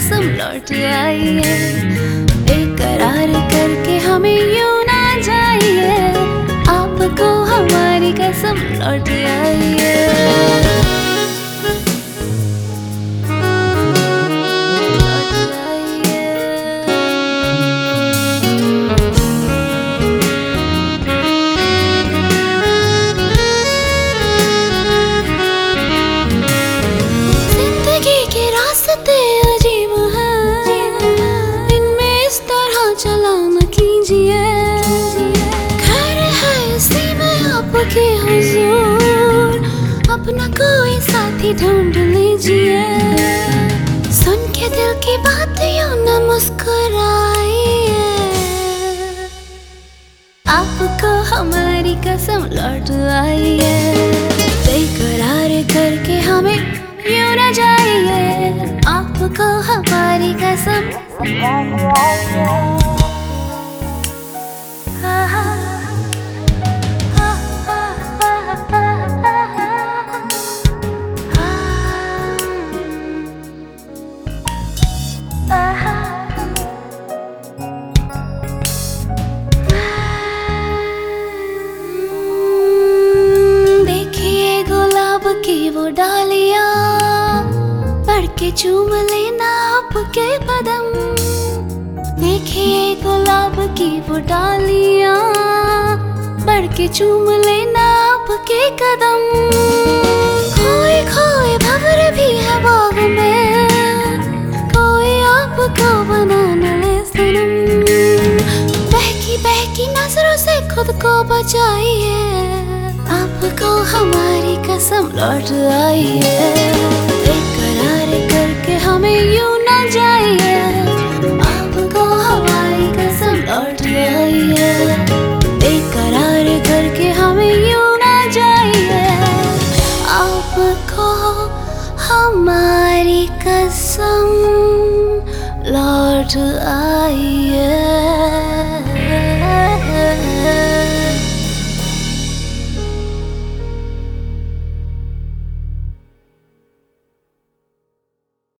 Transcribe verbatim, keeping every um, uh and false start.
कसम लौट आइए, बेकरार करके हमें यूं ना जाइए, आपको हमारी कसम लौट आइए। के हुजूर अपना कोई साथी ढूंढ लीजिए, सुन के दिल की बात यूं न मुस्कुराइए, आपको हमारी कसम लौट आइए, बेकरार करके हमें यूं न जाइए, आपको हमारी कसम लौट आइए। की वो डालियां बढ़ के चूम लेना आपके कदम, देखिए गुलाब की वो डालियां बढ़ के चूम लेना आपके कदम, खोए खोए भंवर भी है बाग में, कोई आपको बना न ले सनम, बहकी बहकी नजरों से खुद को बचाइए, आपको हमारी कसम लौट आइए, बेकरार करके हमें यूं ना जाइए, आपको हमारी कसम लौट आइए, बेकरार करके हमें यूं ना जाइए, आपको हमारी कसम लौट आइए।